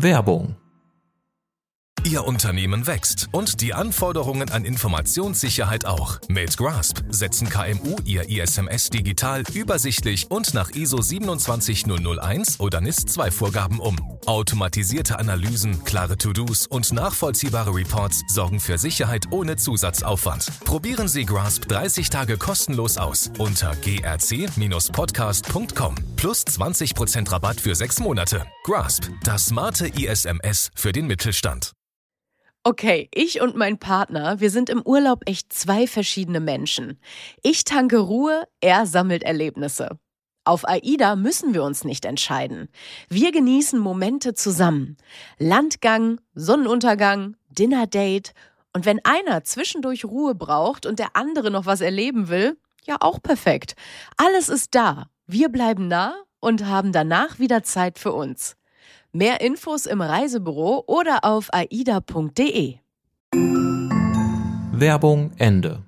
Werbung. Ihr Unternehmen wächst und die Anforderungen an Informationssicherheit auch. Mit Grasp setzen KMU ihr ISMS digital, übersichtlich und nach ISO 27001 oder NIS-2-Vorgaben um. Automatisierte Analysen, klare To-Dos und nachvollziehbare Reports sorgen für Sicherheit ohne Zusatzaufwand. Probieren Sie Grasp 30 Tage kostenlos aus unter grc-podcast.com. Plus 20% Rabatt für 6 Monate. Grasp, das smarte ISMS für den Mittelstand. Okay, ich und mein Partner, wir sind im Urlaub echt 2 verschiedene Menschen. Ich tanke Ruhe, er sammelt Erlebnisse. Auf AIDA müssen wir uns nicht entscheiden. Wir genießen Momente zusammen. Landgang, Sonnenuntergang, Dinnerdate. Und wenn einer zwischendurch Ruhe braucht und der andere noch was erleben will, ja auch perfekt. Alles ist da. Wir bleiben nah und haben danach wieder Zeit für uns. Mehr Infos im Reisebüro oder auf aida.de. Werbung Ende.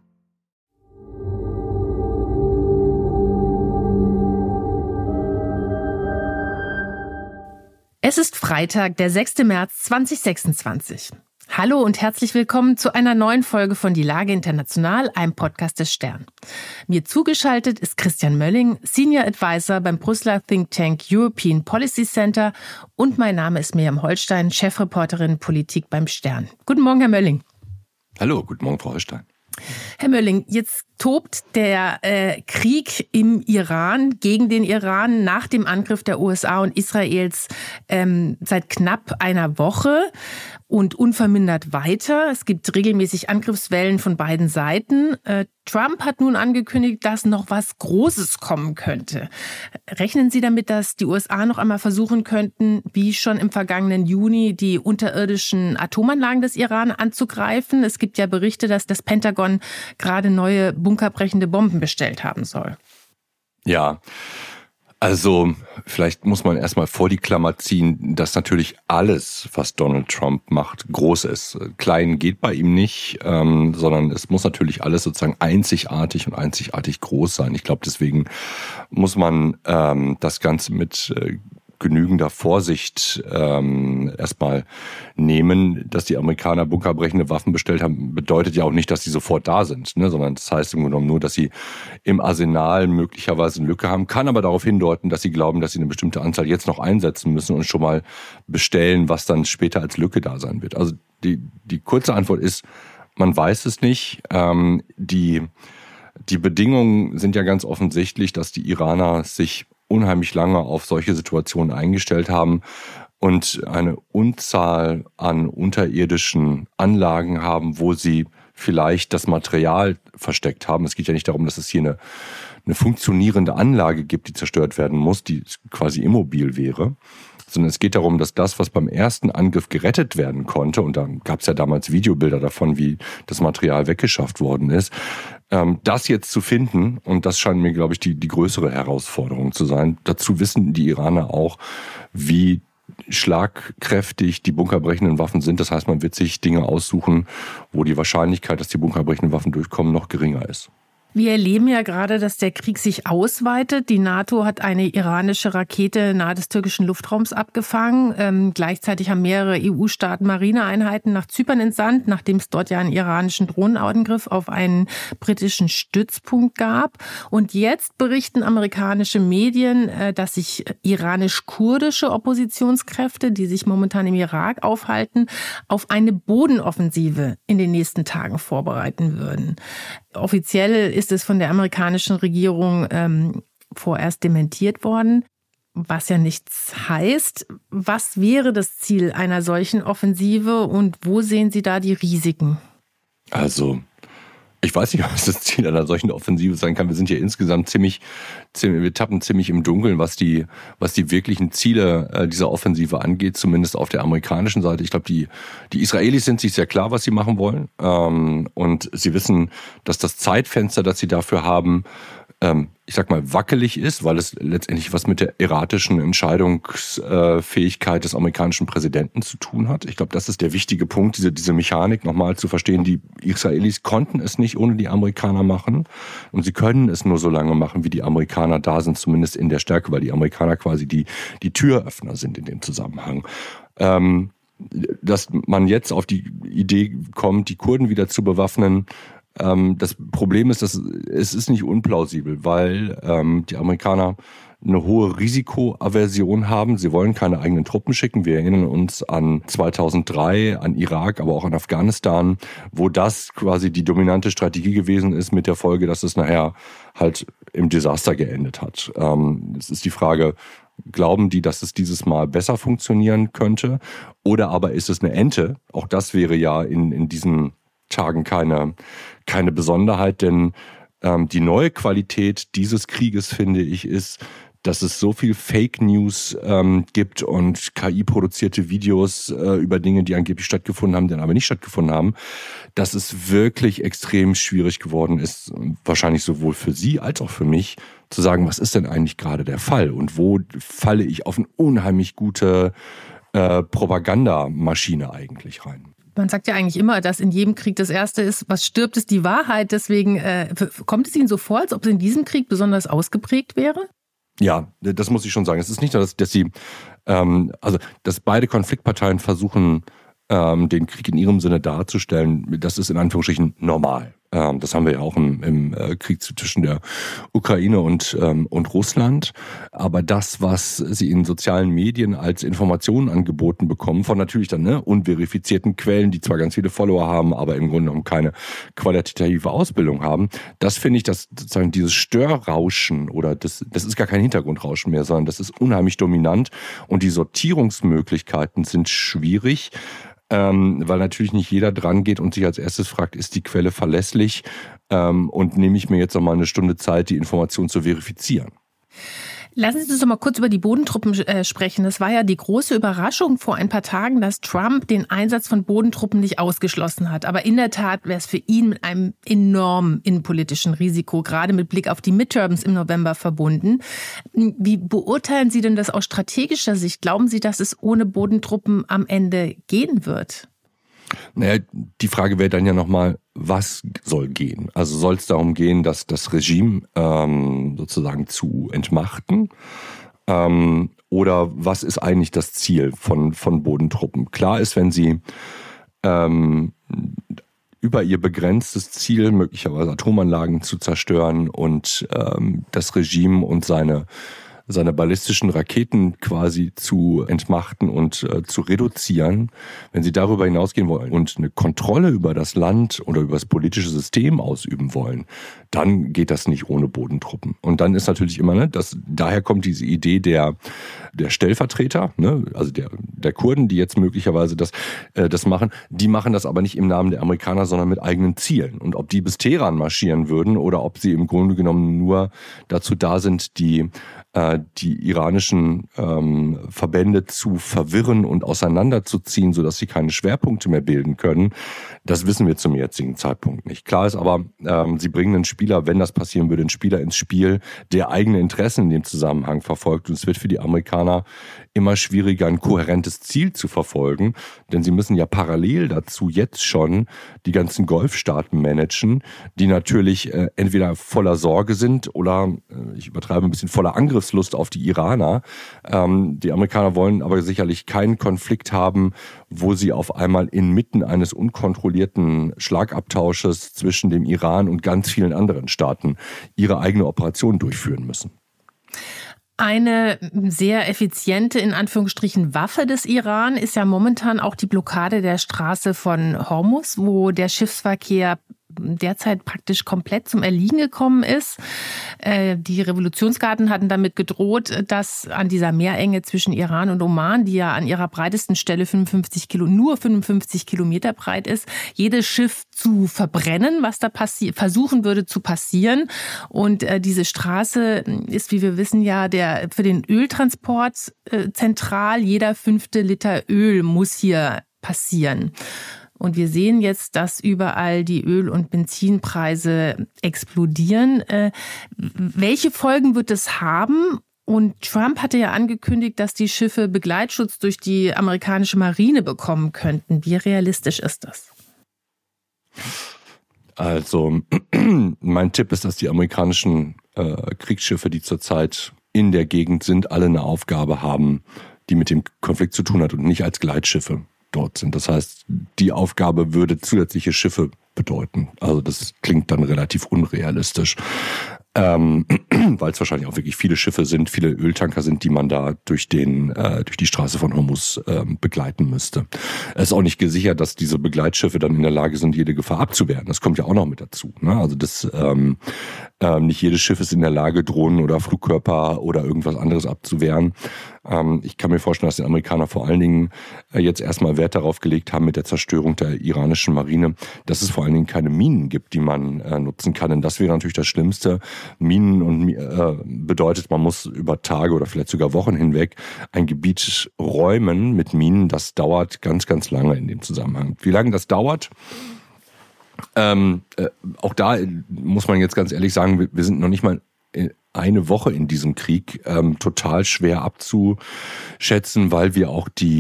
Es ist Freitag, der 6. März 2026. Hallo und herzlich willkommen zu einer neuen Folge von Die Lage International, einem Podcast des Stern. Mir zugeschaltet ist Christian Mölling, Senior Advisor beim Brüsseler Think Tank European Policy Center, und mein Name ist Miriam Holstein, Chefreporterin Politik beim Stern. Guten Morgen, Herr Mölling. Hallo, guten Morgen, Frau Holstein. Herr Mölling, jetzt tobt der Krieg im Iran gegen den Iran nach dem Angriff der USA und Israels seit knapp einer Woche und unvermindert weiter. Es gibt regelmäßig Angriffswellen von beiden Seiten. Trump hat nun angekündigt, dass noch was Großes kommen könnte. Rechnen Sie damit, dass die USA noch einmal versuchen könnten, wie schon im vergangenen Juni, die unterirdischen Atomanlagen des Iran anzugreifen? Es gibt ja Berichte, dass das Pentagon gerade neue bunkerbrechende Bomben bestellt haben soll. Ja, also vielleicht muss man erstmal vor die Klammer ziehen, dass natürlich alles, was Donald Trump macht, groß ist. Klein geht bei ihm nicht, sondern es muss natürlich alles sozusagen einzigartig und einzigartig groß sein. Ich glaube, deswegen muss man das Ganze mit genügender Vorsicht erstmal nehmen. Dass die Amerikaner bunkerbrechende Waffen bestellt haben, bedeutet ja auch nicht, dass sie sofort da sind, ne? Sondern das heißt im Grunde genommen nur, dass sie im Arsenal möglicherweise eine Lücke haben, kann aber darauf hindeuten, dass sie glauben, dass sie eine bestimmte Anzahl jetzt noch einsetzen müssen und schon mal bestellen, was dann später als Lücke da sein wird. Also die kurze Antwort ist, man weiß es nicht. Die Bedingungen sind ja ganz offensichtlich, dass die Iraner sich unheimlich lange auf solche Situationen eingestellt haben und eine Unzahl an unterirdischen Anlagen haben, wo sie vielleicht das Material versteckt haben. Es geht ja nicht darum, dass es hier eine funktionierende Anlage gibt, die zerstört werden muss, die quasi immobil wäre, sondern es geht darum, dass das, was beim ersten Angriff gerettet werden konnte, und da gab es ja damals Videobilder davon, wie das Material weggeschafft worden ist, das jetzt zu finden, und das scheint mir, glaube ich, die größere Herausforderung zu sein. Dazu wissen die Iraner auch, wie schlagkräftig die bunkerbrechenden Waffen sind. Das heißt, man wird sich Dinge aussuchen, wo die Wahrscheinlichkeit, dass die bunkerbrechenden Waffen durchkommen, noch geringer ist. Wir erleben ja gerade, dass der Krieg sich ausweitet. Die NATO hat eine iranische Rakete nahe des türkischen Luftraums abgefangen. Gleichzeitig haben mehrere EU-Staaten Marineeinheiten nach Zypern entsandt, nachdem es dort ja einen iranischen Drohnenangriff auf einen britischen Stützpunkt gab. Und jetzt berichten amerikanische Medien, dass sich iranisch-kurdische Oppositionskräfte, die sich momentan im Irak aufhalten, auf eine Bodenoffensive in den nächsten Tagen vorbereiten würden. Offiziell ist es von der amerikanischen Regierung vorerst dementiert worden, was ja nichts heißt. Was wäre das Ziel einer solchen Offensive und wo sehen Sie da die Risiken? Also, ich weiß nicht, was das Ziel einer solchen Offensive sein kann. Wir sind ja insgesamt wir tappen ziemlich im Dunkeln, was die wirklichen Ziele dieser Offensive angeht, zumindest auf der amerikanischen Seite. Ich glaube, die Israelis sind sich sehr klar, was sie machen wollen. Und sie wissen, dass das Zeitfenster, das sie dafür haben, ich sag mal, wackelig ist, weil es letztendlich was mit der erratischen Entscheidungsfähigkeit des amerikanischen Präsidenten zu tun hat. Ich glaube, das ist der wichtige Punkt, diese Mechanik nochmal zu verstehen. Die Israelis konnten es nicht ohne die Amerikaner machen und sie können es nur so lange machen, wie die Amerikaner da sind, zumindest in der Stärke, weil die Amerikaner quasi die Türöffner sind in dem Zusammenhang. Dass man jetzt auf die Idee kommt, die Kurden wieder zu bewaffnen. Das Problem ist, dass es ist nicht unplausibel, weil die Amerikaner eine hohe Risikoaversion haben. Sie wollen keine eigenen Truppen schicken. Wir erinnern uns an 2003, an Irak, aber auch an Afghanistan, wo das quasi die dominante Strategie gewesen ist, mit der Folge, dass es nachher halt im Desaster geendet hat. Es ist die Frage, glauben die, dass es dieses Mal besser funktionieren könnte? Oder aber ist es eine Ente? Auch das wäre ja in diesen Tagen keine Besonderheit, denn die neue Qualität dieses Krieges, finde ich, ist, dass es so viel Fake News gibt und KI-produzierte Videos über Dinge, die angeblich stattgefunden haben, dann aber nicht stattgefunden haben, dass es wirklich extrem schwierig geworden ist, wahrscheinlich sowohl für Sie als auch für mich, zu sagen, was ist denn eigentlich gerade der Fall und wo falle ich auf eine unheimlich gute Propagandamaschine eigentlich rein. Man sagt ja eigentlich immer, dass in jedem Krieg das Erste ist, was stirbt, ist die Wahrheit. Deswegen kommt es Ihnen so vor, als ob es in diesem Krieg besonders ausgeprägt wäre? Ja, das muss ich schon sagen. Es ist nicht nur, dass beide Konfliktparteien versuchen, den Krieg in ihrem Sinne darzustellen. Das ist in Anführungsstrichen normal. Das haben wir ja auch im Krieg zwischen der Ukraine und Russland. Aber das, was sie in sozialen Medien als Informationen angeboten bekommen, von natürlich dann unverifizierten Quellen, die zwar ganz viele Follower haben, aber im Grunde genommen keine qualitative Ausbildung haben, das finde ich, dass sozusagen dieses Störrauschen oder das ist gar kein Hintergrundrauschen mehr, sondern das ist unheimlich dominant und die Sortierungsmöglichkeiten sind schwierig. Weil natürlich nicht jeder dran geht und sich als erstes fragt, ist die Quelle verlässlich und nehme ich mir jetzt noch mal eine Stunde Zeit, die Information zu verifizieren. Lassen Sie uns doch mal kurz über die Bodentruppen sprechen. Es war ja die große Überraschung vor ein paar Tagen, dass Trump den Einsatz von Bodentruppen nicht ausgeschlossen hat. Aber in der Tat wäre es für ihn mit einem enormen innenpolitischen Risiko, gerade mit Blick auf die Midterms im November verbunden. Wie beurteilen Sie denn das aus strategischer Sicht? Glauben Sie, dass es ohne Bodentruppen am Ende gehen wird? Naja, die Frage wäre dann ja nochmal, was soll gehen? Also soll es darum gehen, dass das Regime sozusagen zu entmachten? Oder was ist eigentlich das Ziel von Bodentruppen? Klar ist, wenn sie über ihr begrenztes Ziel, möglicherweise Atomanlagen zu zerstören und das Regime und seine ballistischen Raketen quasi zu entmachten und zu reduzieren, wenn sie darüber hinausgehen wollen und eine Kontrolle über das Land oder über das politische System ausüben wollen, dann geht das nicht ohne Bodentruppen. Und dann ist natürlich immer, daher kommt diese Idee der Stellvertreter, also der Kurden, die jetzt möglicherweise das machen, die machen das aber nicht im Namen der Amerikaner, sondern mit eigenen Zielen. Und ob die bis Teheran marschieren würden oder ob sie im Grunde genommen nur dazu da sind, die iranischen Verbände zu verwirren und auseinanderzuziehen, sodass sie keine Schwerpunkte mehr bilden können, das wissen wir zum jetzigen Zeitpunkt nicht. Klar ist aber, sie bringen einen Spieler, wenn das passieren würde, einen Spieler ins Spiel, der eigene Interessen in dem Zusammenhang verfolgt. Und es wird für die Amerikaner immer schwieriger, ein kohärentes Ziel zu verfolgen, denn sie müssen ja parallel dazu jetzt schon die ganzen Golfstaaten managen, die natürlich entweder voller Sorge sind oder, ich übertreibe ein bisschen, voller Angriffslust auf die Iraner. Die Amerikaner wollen aber sicherlich keinen Konflikt haben, wo sie auf einmal inmitten eines unkontrollierten Schlagabtausches zwischen dem Iran und ganz vielen anderen Staaten ihre eigene Operation durchführen müssen. Eine sehr effiziente, in Anführungsstrichen, Waffe des Iran ist ja momentan auch die Blockade der Straße von Hormuz, wo der Schiffsverkehr derzeit praktisch komplett zum Erliegen gekommen ist. Die Revolutionsgarden hatten damit gedroht, dass an dieser Meerenge zwischen Iran und Oman, die ja an ihrer breitesten Stelle nur 55 Kilometer breit ist, jedes Schiff zu verbrennen, was da versuchen würde zu passieren. Und diese Straße ist, wie wir wissen, ja für den Öltransport zentral. Jeder 5. Liter Öl muss hier passieren. Und wir sehen jetzt, dass überall die Öl- und Benzinpreise explodieren. Welche Folgen wird es haben? Und Trump hatte ja angekündigt, dass die Schiffe Begleitschutz durch die amerikanische Marine bekommen könnten. Wie realistisch ist das? Also, mein Tipp ist, dass die amerikanischen Kriegsschiffe, die zurzeit in der Gegend sind, alle eine Aufgabe haben, die mit dem Konflikt zu tun hat und nicht als Gleitschiffe dort sind. Das heißt, die Aufgabe würde zusätzliche Schiffe bedeuten. Also das klingt dann relativ unrealistisch. Weil es wahrscheinlich auch wirklich viele Schiffe sind, viele Öltanker sind, die man da durch die Straße von Hormuz begleiten müsste. Es ist auch nicht gesichert, dass diese Begleitschiffe dann in der Lage sind, jede Gefahr abzuwehren. Das kommt ja auch noch mit dazu. Ne? Also nicht jedes Schiff ist in der Lage, Drohnen oder Flugkörper oder irgendwas anderes abzuwehren. Ich kann mir vorstellen, dass die Amerikaner vor allen Dingen jetzt erstmal Wert darauf gelegt haben mit der Zerstörung der iranischen Marine, dass es vor allen Dingen keine Minen gibt, die man nutzen kann. Denn das wäre natürlich das Schlimmste. Minen bedeutet, man muss über Tage oder vielleicht sogar Wochen hinweg ein Gebiet räumen mit Minen. Das dauert ganz, ganz lange in dem Zusammenhang. Wie lange das dauert? Auch da muss man jetzt ganz ehrlich sagen, wir sind noch nicht mal eine Woche in diesem Krieg, total schwer abzuschätzen, weil wir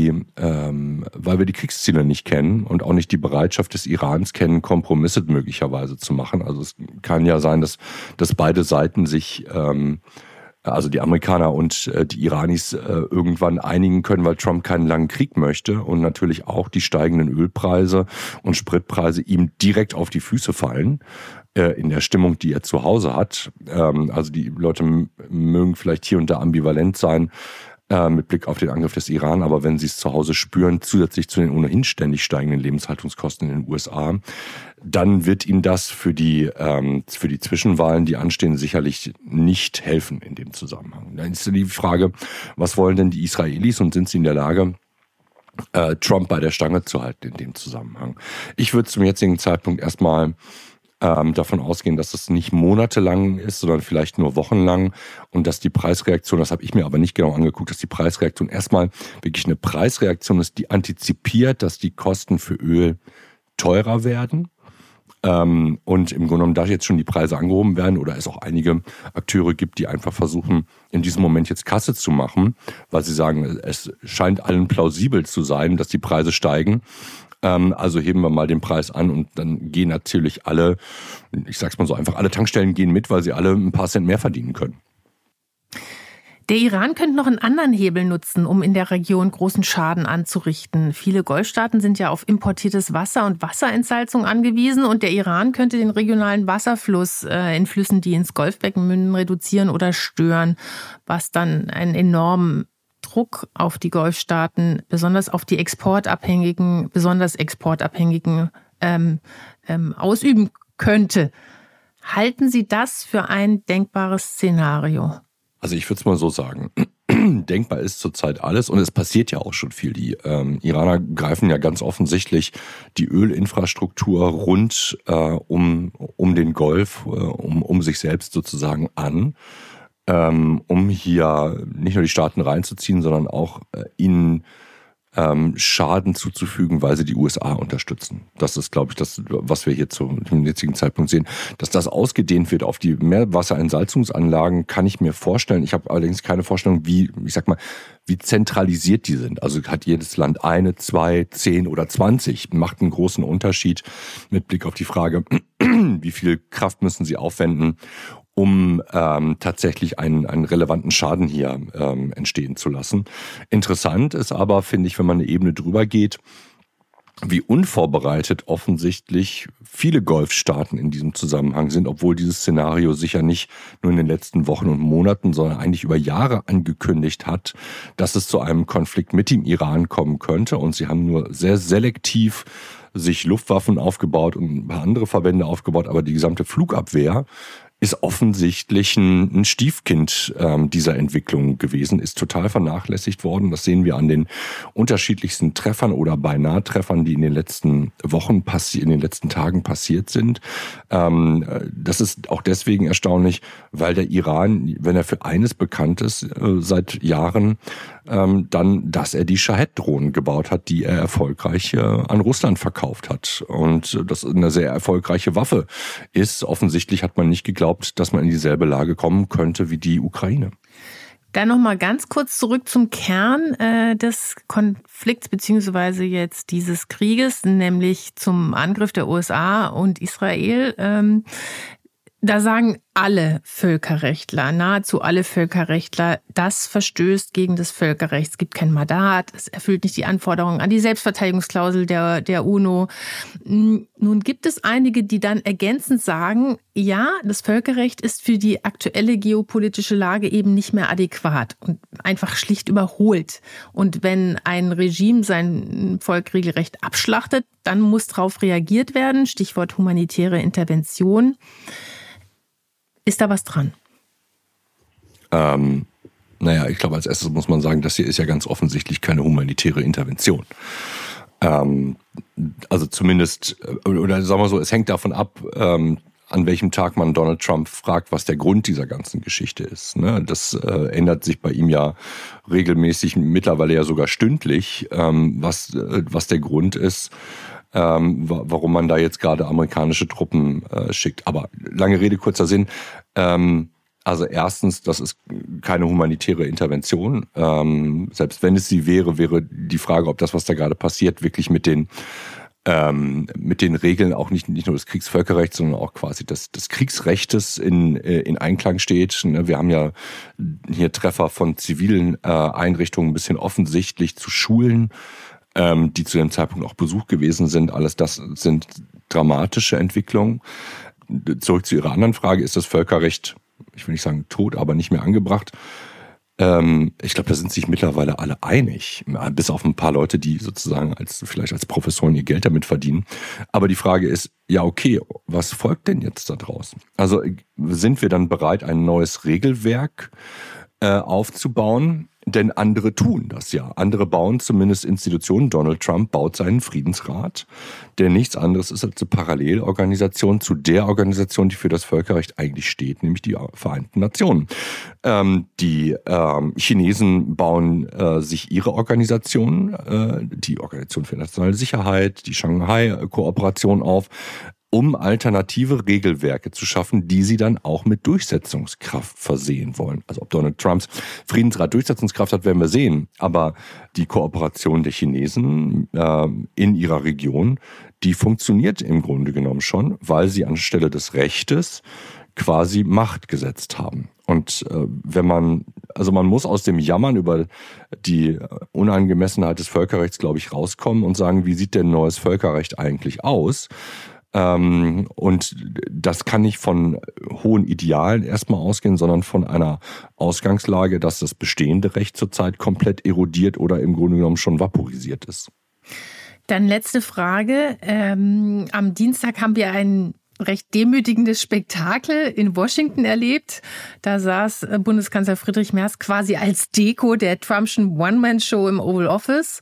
die Kriegsziele nicht kennen und auch nicht die Bereitschaft des Irans kennen, Kompromisse möglicherweise zu machen. Also es kann ja sein, dass beide Seiten sich, also die Amerikaner und die Iranis irgendwann einigen können, weil Trump keinen langen Krieg möchte und natürlich auch die steigenden Ölpreise und Spritpreise ihm direkt auf die Füße fallen. In der Stimmung, die er zu Hause hat. Also die Leute mögen vielleicht hier und da ambivalent sein mit Blick auf den Angriff des Iran, aber wenn sie es zu Hause spüren, zusätzlich zu den ohnehin ständig steigenden Lebenshaltungskosten in den USA, dann wird ihnen das für die Zwischenwahlen, die anstehen, sicherlich nicht helfen in dem Zusammenhang. Dann ist die Frage, was wollen denn die Israelis und sind sie in der Lage, Trump bei der Stange zu halten in dem Zusammenhang? Ich würde zum jetzigen Zeitpunkt erstmal davon ausgehen, dass es nicht monatelang ist, sondern vielleicht nur wochenlang und dass die Preisreaktion, das habe ich mir aber nicht genau angeguckt, dass die Preisreaktion erstmal wirklich eine Preisreaktion ist, die antizipiert, dass die Kosten für Öl teurer werden und im Grunde genommen da jetzt schon die Preise angehoben werden oder es auch einige Akteure gibt, die einfach versuchen, in diesem Moment jetzt Kasse zu machen, weil sie sagen, es scheint allen plausibel zu sein, dass die Preise steigen. Also heben wir mal den Preis an und dann gehen natürlich alle, ich sag's mal so einfach, alle Tankstellen gehen mit, weil sie alle ein paar Cent mehr verdienen können. Der Iran könnte noch einen anderen Hebel nutzen, um in der Region großen Schaden anzurichten. Viele Golfstaaten sind ja auf importiertes Wasser und Wasserentsalzung angewiesen und der Iran könnte den regionalen Wasserfluss in Flüssen, die ins Golfbecken münden, reduzieren oder stören, was dann einen enormen Druck auf die Golfstaaten, besonders auf die besonders exportabhängigen ausüben könnte. Halten Sie das für ein denkbares Szenario? Also ich würde es mal so sagen. Denkbar ist zurzeit alles und es passiert ja auch schon viel. Die Iraner greifen ja ganz offensichtlich die Ölinfrastruktur rund um den Golf, um sich selbst sozusagen an. Um hier nicht nur die Staaten reinzuziehen, sondern auch ihnen Schaden zuzufügen, weil sie die USA unterstützen. Das ist, glaube ich, das, was wir hier zum jetzigen Zeitpunkt sehen. Dass das ausgedehnt wird auf die Meerwasserentsalzungsanlagen, kann ich mir vorstellen. Ich habe allerdings keine Vorstellung, wie zentralisiert die sind. Also hat jedes Land 1, 2, 10 oder 20. Macht einen großen Unterschied mit Blick auf die Frage, wie viel Kraft müssen sie aufwenden, um tatsächlich einen relevanten Schaden hier entstehen zu lassen. Interessant ist aber, finde ich, wenn man eine Ebene drüber geht, wie unvorbereitet offensichtlich viele Golfstaaten in diesem Zusammenhang sind, obwohl dieses Szenario sicher nicht nur in den letzten Wochen und Monaten, sondern eigentlich über Jahre angekündigt hat, dass es zu einem Konflikt mit dem Iran kommen könnte. Und sie haben nur sehr selektiv sich Luftwaffen aufgebaut und ein paar andere Verbände aufgebaut, aber die gesamte Flugabwehr ist offensichtlich ein Stiefkind dieser Entwicklung gewesen, ist total vernachlässigt worden. Das sehen wir an den unterschiedlichsten Treffern oder Beinahe-Treffern, die in den letzten Wochen, in den letzten Tagen passiert sind. Das ist auch deswegen erstaunlich, weil der Iran, wenn er für eines bekannt ist seit Jahren, dann, dass er die Shahed-Drohnen gebaut hat, die er erfolgreich an Russland verkauft hat. Und das eine sehr erfolgreiche Waffe ist. Offensichtlich hat man nicht geglaubt, dass man in dieselbe Lage kommen könnte wie die Ukraine. Dann nochmal ganz kurz zurück zum Kern des Konflikts beziehungsweise jetzt dieses Krieges, nämlich zum Angriff der USA und Israel. Da sagen alle Völkerrechtler, nahezu alle Völkerrechtler, das verstößt gegen das Völkerrecht. Es gibt kein Mandat, es erfüllt nicht die Anforderungen an die Selbstverteidigungsklausel der UNO. Nun gibt es einige, die dann ergänzend sagen, ja, das Völkerrecht ist für die aktuelle geopolitische Lage eben nicht mehr adäquat und einfach schlicht überholt. Und wenn ein Regime sein Volk regelrecht abschlachtet, dann muss darauf reagiert werden. Stichwort humanitäre Intervention. Ist da was dran? Naja, ich glaube, als erstes muss man sagen, das hier ist ja ganz offensichtlich keine humanitäre Intervention. Also zumindest, oder sagen wir so, es hängt davon ab, an welchem Tag man Donald Trump fragt, was der Grund dieser ganzen Geschichte ist. Das ändert sich bei ihm ja regelmäßig, mittlerweile ja sogar stündlich, was der Grund ist. Warum man da jetzt gerade amerikanische Truppen schickt. Aber lange Rede, kurzer Sinn. Also erstens, das ist keine humanitäre Intervention. Selbst wenn es sie wäre, wäre die Frage, ob das, was da gerade passiert, wirklich mit den Regeln auch nicht nur des Kriegsvölkerrechts, sondern auch quasi des Kriegsrechtes in Einklang steht. Wir haben ja hier Treffer von zivilen Einrichtungen bis hin offensichtlich zu Schulen, die zu dem Zeitpunkt auch Besuch gewesen sind. Alles das sind dramatische Entwicklungen. Zurück zu Ihrer anderen Frage, ist das Völkerrecht, ich will nicht sagen tot, aber nicht mehr angebracht? Ich glaube, da sind sich mittlerweile alle einig, bis auf ein paar Leute, die sozusagen vielleicht als Professoren ihr Geld damit verdienen. Aber die Frage ist, ja okay, was folgt denn jetzt da draus? Also sind wir dann bereit, ein neues Regelwerk aufzubauen? Denn andere tun das ja. Andere bauen zumindest Institutionen. Donald Trump baut seinen Friedensrat, der nichts anderes ist als eine Parallelorganisation zu der Organisation, die für das Völkerrecht eigentlich steht, nämlich die Vereinten Nationen. Die Chinesen bauen sich ihre Organisationen, die Organisation für nationale Sicherheit, die Shanghai-Kooperation auf, um alternative Regelwerke zu schaffen, die sie dann auch mit Durchsetzungskraft versehen wollen. Also ob Donald Trumps Friedensrat Durchsetzungskraft hat, werden wir sehen. Aber die Kooperation der Chinesen in ihrer Region, die funktioniert im Grunde genommen schon, weil sie anstelle des Rechtes quasi Macht gesetzt haben. Und man muss aus dem Jammern über die Unangemessenheit des Völkerrechts, glaube ich, rauskommen und sagen, wie sieht denn neues Völkerrecht eigentlich aus? Und das kann nicht von hohen Idealen erstmal ausgehen, sondern von einer Ausgangslage, dass das bestehende Recht zurzeit komplett erodiert oder im Grunde genommen schon vaporisiert ist. Dann letzte Frage. Am Dienstag haben wir ein recht demütigendes Spektakel in Washington erlebt. Da saß Bundeskanzler Friedrich Merz quasi als Deko der Trumpschen One-Man-Show im Oval Office.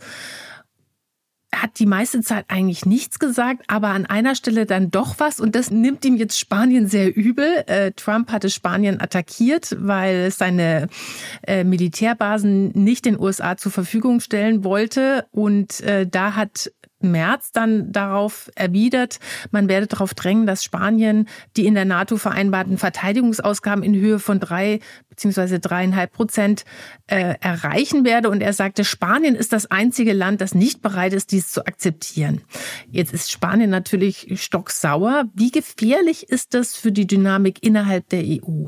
Hat die meiste Zeit eigentlich nichts gesagt, aber an einer Stelle dann doch was. Und das nimmt ihm jetzt Spanien sehr übel. Trump hatte Spanien attackiert, weil es seine Militärbasen nicht den USA zur Verfügung stellen wollte. Und da hat Merz dann darauf erwidert, man werde darauf drängen, dass Spanien die in der NATO vereinbarten Verteidigungsausgaben in Höhe von 3 bzw. 3,5% erreichen werde. Und er sagte, Spanien ist das einzige Land, das nicht bereit ist, dies zu akzeptieren. Jetzt ist Spanien natürlich stocksauer. Wie gefährlich ist das für die Dynamik innerhalb der EU?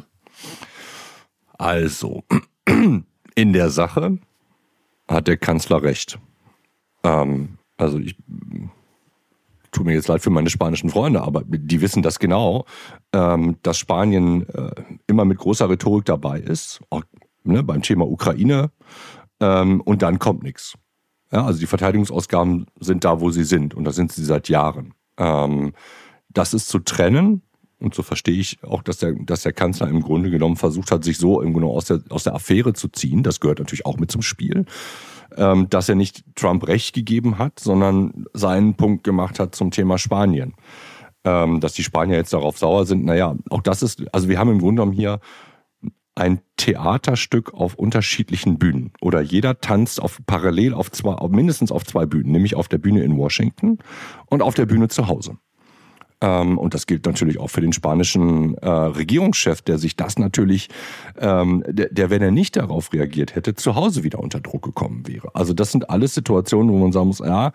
Also, in der Sache hat der Kanzler recht. Also ich tut mir jetzt leid für meine spanischen Freunde, aber die wissen das genau, dass Spanien immer mit großer Rhetorik dabei ist, auch, beim Thema Ukraine, und dann kommt nichts. Ja, also die Verteidigungsausgaben sind da, wo sie sind, und da sind sie seit Jahren. Das ist zu trennen Und so verstehe ich auch, dass der Kanzler im Grunde genommen versucht hat, sich so im Grunde aus der Affäre zu ziehen. Das gehört natürlich auch mit zum Spiel. Dass er nicht Trump recht gegeben hat, sondern seinen Punkt gemacht hat zum Thema Spanien. Dass die Spanier jetzt darauf sauer sind, naja, auch das ist, also wir haben im Grunde genommen hier ein Theaterstück auf unterschiedlichen Bühnen. Oder jeder tanzt mindestens auf zwei Bühnen, nämlich auf der Bühne in Washington und auf der Bühne zu Hause. Und das gilt natürlich auch für den spanischen Regierungschef, der sich das natürlich, der, wenn er nicht darauf reagiert hätte, zu Hause wieder unter Druck gekommen wäre. Also das sind alles Situationen, wo man sagen muss, ja,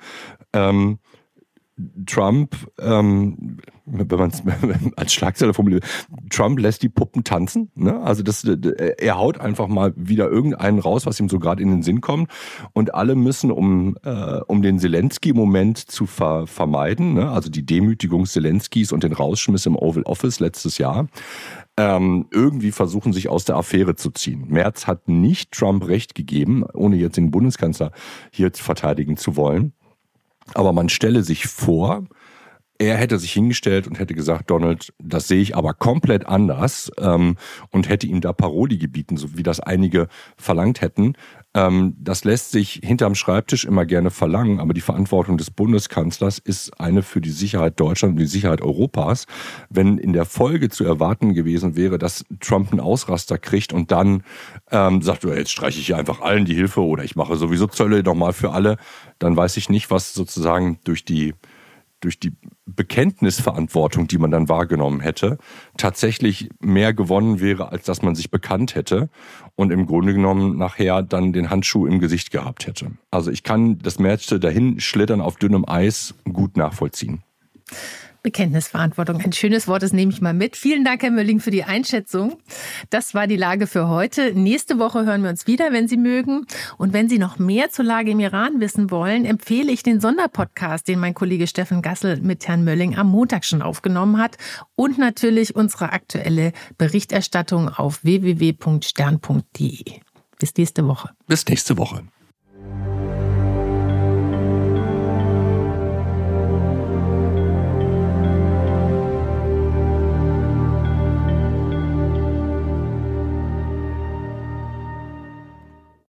Trump, wenn man es als Schlagzeile formuliert, Trump lässt die Puppen tanzen. Ne? Also er haut einfach mal wieder irgendeinen raus, was ihm so gerade in den Sinn kommt. Und alle müssen, um den Zelensky-Moment zu vermeiden, ne? Also die Demütigung Zelenskys und den Rausschmiss im Oval Office letztes Jahr, irgendwie versuchen, sich aus der Affäre zu ziehen. Merz hat nicht Trump recht gegeben, ohne jetzt den Bundeskanzler hier verteidigen zu wollen. Aber man stelle sich vor, er hätte sich hingestellt und hätte gesagt, Donald, das sehe ich aber komplett anders, und hätte ihm da Paroli gebieten, so wie das einige verlangt hätten. Das lässt sich hinterm Schreibtisch immer gerne verlangen, aber die Verantwortung des Bundeskanzlers ist eine für die Sicherheit Deutschlands und die Sicherheit Europas. Wenn in der Folge zu erwarten gewesen wäre, dass Trump einen Ausraster kriegt und dann sagt, jetzt streiche ich hier einfach allen die Hilfe oder ich mache sowieso Zölle nochmal für alle, dann weiß ich nicht, was sozusagen durch die Bekenntnisverantwortung, die man dann wahrgenommen hätte, tatsächlich mehr gewonnen wäre, als dass man sich bekannt hätte und im Grunde genommen nachher dann den Handschuh im Gesicht gehabt hätte. Also ich kann das Mädchen dahin schlittern auf dünnem Eis gut nachvollziehen. Bekenntnisverantwortung, ein schönes Wort, das nehme ich mal mit. Vielen Dank, Herr Mölling, für die Einschätzung. Das war die Lage für heute. Nächste Woche hören wir uns wieder, wenn Sie mögen. Und wenn Sie noch mehr zur Lage im Iran wissen wollen, empfehle ich den Sonderpodcast, den mein Kollege Steffen Gassel mit Herrn Mölling am Montag schon aufgenommen hat. Und natürlich unsere aktuelle Berichterstattung auf www.stern.de. Bis nächste Woche. Bis nächste Woche.